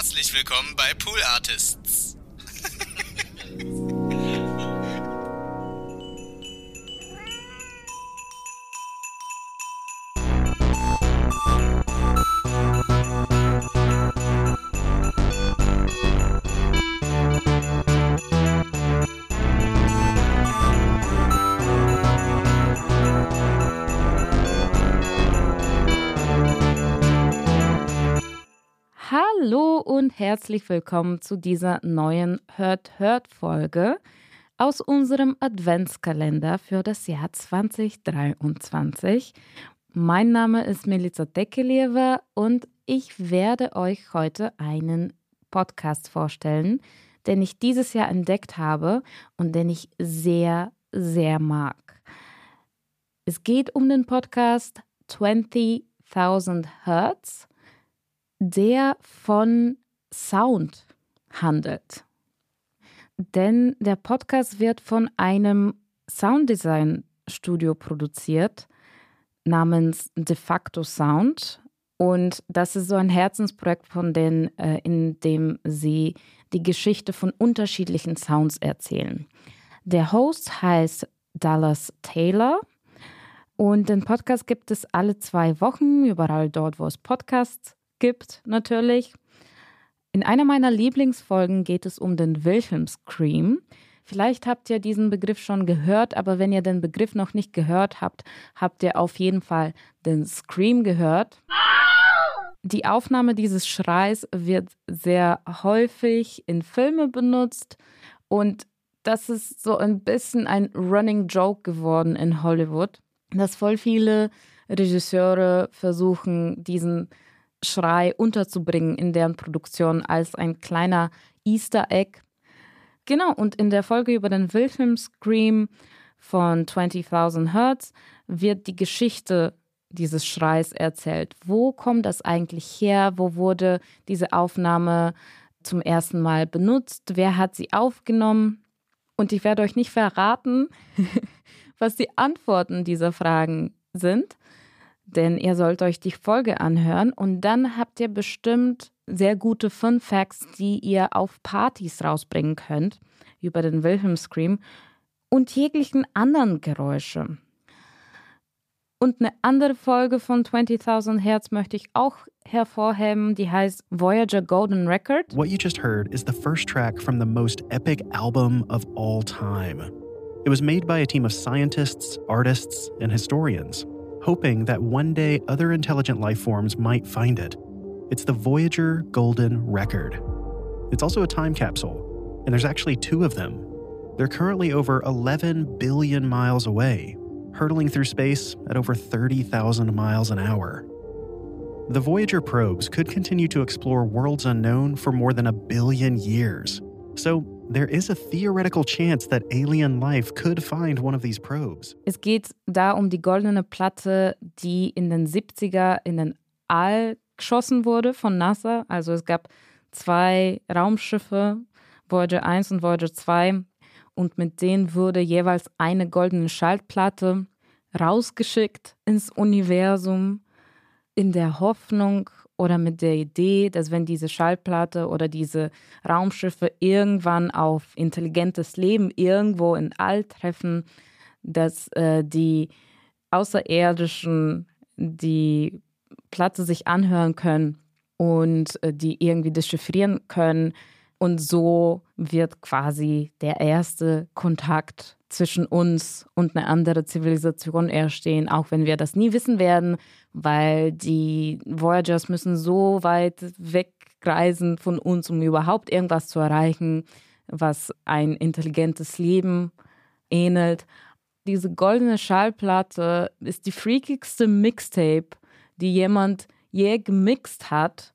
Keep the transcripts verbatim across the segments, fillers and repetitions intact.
Herzlich willkommen bei Pool Artists. Hallo und herzlich willkommen zu dieser neuen Hört-Hört-Folge aus unserem Adventskalender für das Jahr zwanzig dreiundzwanzig. Mein Name ist Milica Tekelieva und ich werde euch heute einen Podcast vorstellen, den ich dieses Jahr entdeckt habe und den ich sehr, sehr mag. Es geht um den Podcast zwanzigtausend Hertz, der von Sound handelt. Denn der Podcast wird von einem Sounddesign-Studio produziert namens De facto Sound. Und das ist so ein Herzensprojekt von denen, äh, in dem sie die Geschichte von unterschiedlichen Sounds erzählen. Der Host heißt Dallas Taylor. Und den Podcast gibt es alle zwei Wochen, überall dort, wo es Podcasts gibt, natürlich. In einer meiner Lieblingsfolgen geht es um den Wilhelm Scream. Vielleicht habt ihr diesen Begriff schon gehört, aber wenn ihr den Begriff noch nicht gehört habt, habt ihr auf jeden Fall den Scream gehört. Die Aufnahme dieses Schreis wird sehr häufig in Filmen benutzt und das ist so ein bisschen ein Running Joke geworden in Hollywood, dass voll viele Regisseure versuchen, diesen Schrei unterzubringen in deren Produktion als ein kleiner Easter Egg. Genau, und in der Folge über den Wilhelm Scream von zwanzigtausend Hertz wird die Geschichte dieses Schreis erzählt. Wo kommt das eigentlich her? Wo wurde diese Aufnahme zum ersten Mal benutzt? Wer hat sie aufgenommen? Und ich werde euch nicht verraten, was die Antworten dieser Fragen sind. Denn ihr sollt euch die Folge anhören und dann habt ihr bestimmt sehr gute Fun Facts, die ihr auf Partys rausbringen könnt über den Wilhelm Scream und jeglichen anderen Geräusche. Und eine andere Folge von zwanzigtausend Hertz möchte ich auch hervorheben, die heißt Voyager Golden Record. What you just heard is the first track from the most epic album of all time. It was made by a team of scientists, artists, and historians, hoping that one day other intelligent life forms might find it. It's the Voyager Golden Record. It's also a time capsule, and there's actually two of them. They're currently over eleven billion miles away, hurtling through space at over thirty thousand miles an hour. The Voyager probes could continue to explore worlds unknown for more than a billion years. So there is a theoretical chance that alien life could find one of these probes. Es geht da um die goldene Platte, die in den siebziger in den All geschossen wurde von NASA. Also es gab zwei Raumschiffe, Voyager eins und Voyager zwei. Und mit denen wurde jeweils eine goldene Schallplatte rausgeschickt ins Universum in der Hoffnung oder mit der Idee, dass wenn diese Schallplatte oder diese Raumschiffe irgendwann auf intelligentes Leben irgendwo in All treffen, dass äh, die Außerirdischen die Platte sich anhören können und äh, die irgendwie dechiffrieren können. Und so wird quasi der erste Kontakt zwischen uns und einer anderen Zivilisation entstehen, auch wenn wir das nie wissen werden, weil die Voyagers müssen so weit wegreisen von uns, um überhaupt irgendwas zu erreichen, was ein intelligentes Leben ähnelt. Diese goldene Schallplatte ist die freakigste Mixtape, die jemand je gemixt hat.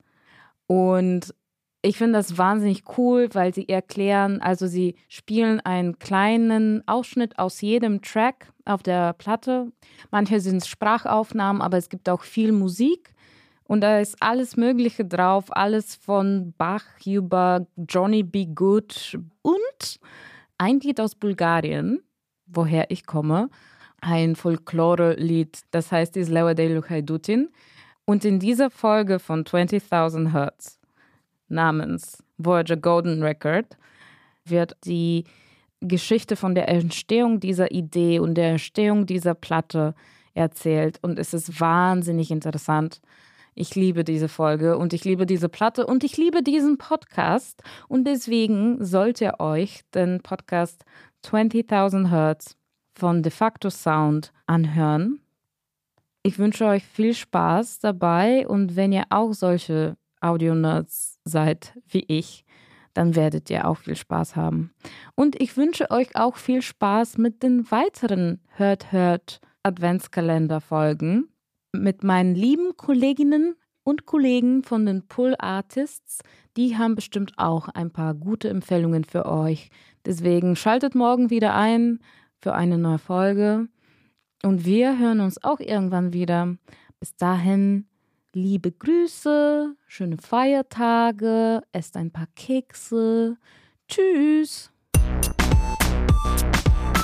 Und ich finde das wahnsinnig cool, weil sie erklären, also sie spielen einen kleinen Ausschnitt aus jedem Track auf der Platte. Manche sind Sprachaufnahmen, aber es gibt auch viel Musik. Und da ist alles Mögliche drauf, alles von Bach über Johnny B. Good und ein Lied aus Bulgarien, woher ich komme, ein Folklore-Lied, das heißt Izleva de Luhajdutin. Und in dieser Folge von zwanzigtausend Hertz namens Voyager Golden Record wird die Geschichte von der Entstehung dieser Idee und der Entstehung dieser Platte erzählt. Und es ist wahnsinnig interessant. Ich liebe diese Folge und ich liebe diese Platte und ich liebe diesen Podcast. Und deswegen sollt ihr euch den Podcast zwanzigtausend Hertz von De facto Sound anhören. Ich wünsche euch viel Spaß dabei und wenn ihr auch solche Audio-Nerds seid wie ich, dann werdet ihr auch viel Spaß haben. Und ich wünsche euch auch viel Spaß mit den weiteren Hört Hört Adventskalender-Folgen mit meinen lieben Kolleginnen und Kollegen von den Pull Artists. Die haben bestimmt auch ein paar gute Empfehlungen für euch. Deswegen schaltet morgen wieder ein für eine neue Folge. Und wir hören uns auch irgendwann wieder. Bis dahin, liebe Grüße, schöne Feiertage, esst ein paar Kekse. Tschüss!